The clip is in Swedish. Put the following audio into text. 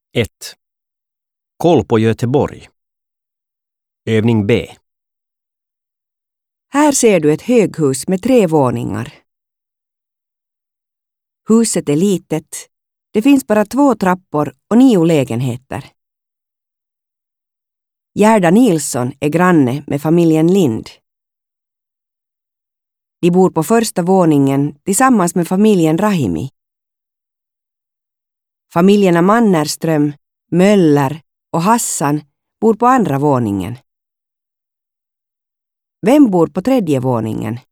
1. Koll på Göteborg. Övning B. Här ser du ett höghus med 3 våningar. Huset är litet. Det finns bara 2 trappor och 9 lägenheter. Gerda Nilsson är granne med familjen Lind. De bor på första våningen tillsammans med familjen Rahimi. Familjerna Mannerström, Möller och Hassan bor på andra våningen. Vem bor på 3:e våningen?